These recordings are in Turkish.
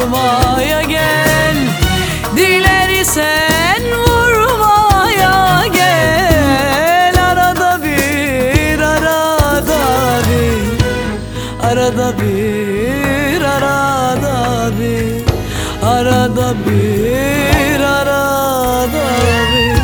sormaya gel. Dilersen vurmaya gel. Arada bir, arada bir, arada bir, arada bir, arada bir, arada bir.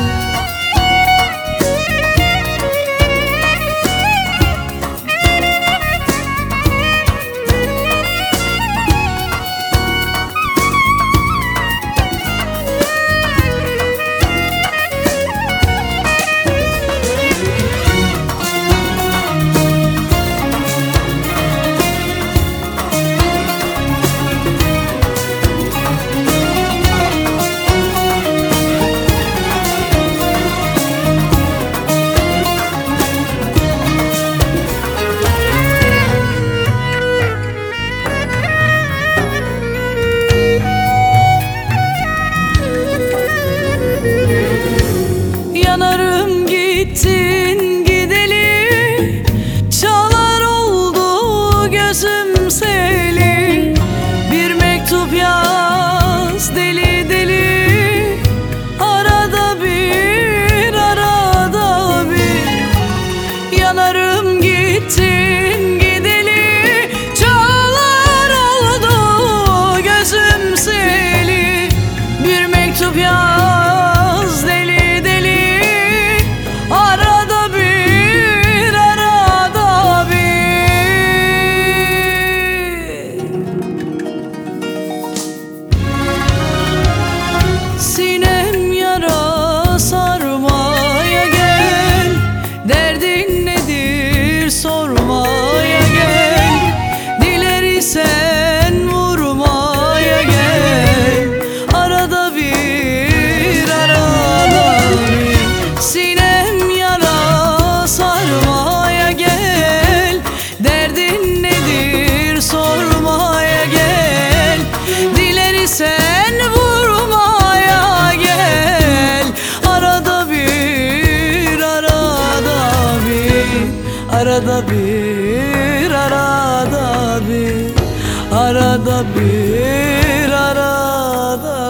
Yanarım gittin gideli, çağlar oldu gözüm seli. Bir mektup yaz deli deli, arada bir, arada bir. Yanarım gittin gideli, çağlar oldu gözüm seli. Bir mektup yaz deli, sinem yara sarmaya gel. Derdin nedir sormaya gel. Dilersen vurmaya gel. Arada bir, arada bir. Sinem yara sarmaya gel. Derdin nedir sormaya gel. Dilersen vurmaya gel. Arada bir, arada bir, arada bir, arada bir, arada bir, arada